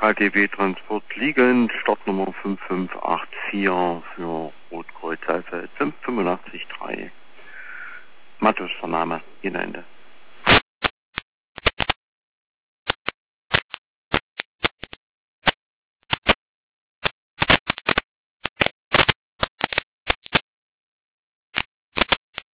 KGB Transport liegend, Startnummer 5584 für Rotkreuz Alfeld 5883. Matthäus Vernahme, Ihnen Ende.